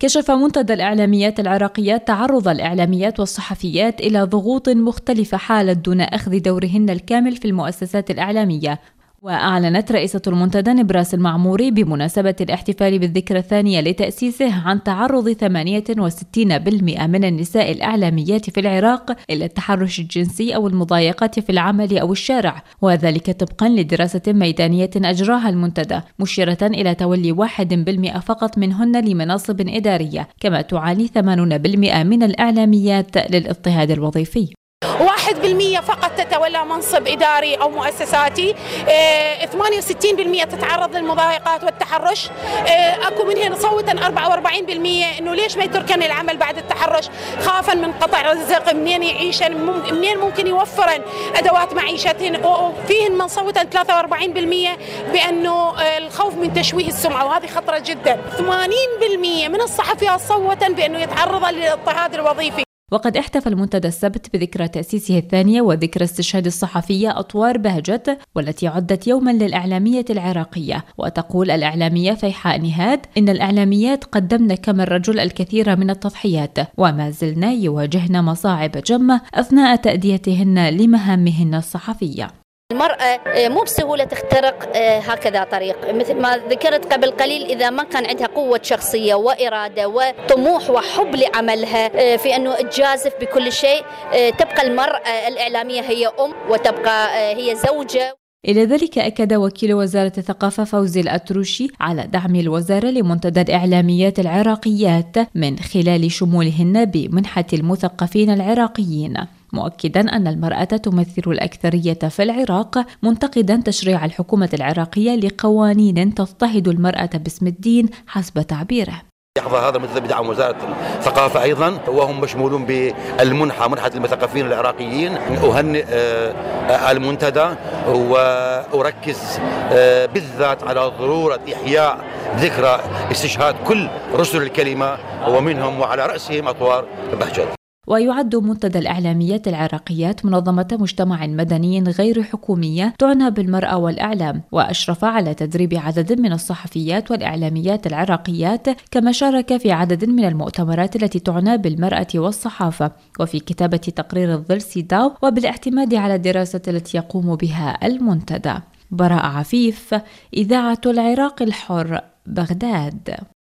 كشف منتدى الإعلاميات العراقيات تعرض الإعلاميات والصحفيات إلى ضغوط مختلفة حالت دون أخذ دورهن الكامل في المؤسسات الإعلامية. وأعلنت رئيسة المنتدى نبراس المعموري بمناسبة الاحتفال بالذكرى الثانية لتأسيسه عن تعرض 68% من النساء الإعلاميات في العراق إلى التحرش الجنسي أو المضايقات في العمل أو الشارع، وذلك طبقا لدراسة ميدانية أجراها المنتدى، مشيرة إلى تولي 1% فقط منهن لمناصب إدارية، كما تعاني 80% من الإعلاميات للاضطهاد الوظيفي. 1% فقط تتولى منصب إداري أو مؤسساتي، 68% تتعرض للمضايقات والتحرش، أكو منهن صوتا 44% إنه ليش ما يتركن العمل بعد التحرش خوفا من قطع الرزق، منين يعيشن، منين ممكن يوفرن أدوات معيشتهن، وفيهن من صوتا 43% بأنه الخوف من تشويه السمعة، وهذه خطرة جدا. 80% من الصحفيات صوتا بأنه يتعرض للاضطهاد الوظيفي. وقد احتفى المنتدى السبت بذكرى تأسيسه الثانية وذكرى استشهاد الصحفية أطوار بهجت، والتي عدت يوما للإعلامية العراقية. وتقول الإعلامية فيحاء نهاد إن الإعلاميات قدمن كما الرجل الكثير من التضحيات، وما زلن يواجهن مصاعب جمة أثناء تأديتهن لمهامهن الصحفية. المرأة مو بسهولة تخترق هكذا طريق، مثل ما ذكرت قبل قليل، إذا ما كان عندها قوة شخصية وإرادة وطموح وحب لعملها في أنه تجازف بكل شيء. تبقى المرأة الإعلامية هي وتبقى هي زوجة. إلى ذلك أكد وكيل وزارة الثقافة فوزي الأتروشي على دعم الوزارة لمنتدى الإعلاميات العراقيات من خلال شمولهن بمنحة المثقفين العراقيين، مؤكدا أن المرأة تمثل الأكثرية في العراق، منتقدا تشريع الحكومة العراقية لقوانين تضطهد المرأة باسم الدين حسب تعبيره. يحظى هذا المنتدى بدعم وزارة الثقافة أيضا، وهم مشمولون بالمنحة، منحة المثقفين العراقيين. أهنئ المنتدى وأركز بالذات على ضرورة إحياء ذكرى استشهاد كل رسل الكلمة ومنهم وعلى رأسهم أطوار بهجت. ويعد منتدى الإعلاميات العراقيات منظمة مجتمع مدني غير حكومية تعنى بالمرأة والإعلام، وأشرف على تدريب عدد من الصحفيات والإعلاميات العراقيات، كما شارك في عدد من المؤتمرات التي تعنى بالمرأة والصحافة، وفي كتابة تقرير الظل سيداو، وبالاعتماد على الدراسة التي يقوم بها المنتدى. براء عفيف، إذاعة العراق الحر، بغداد.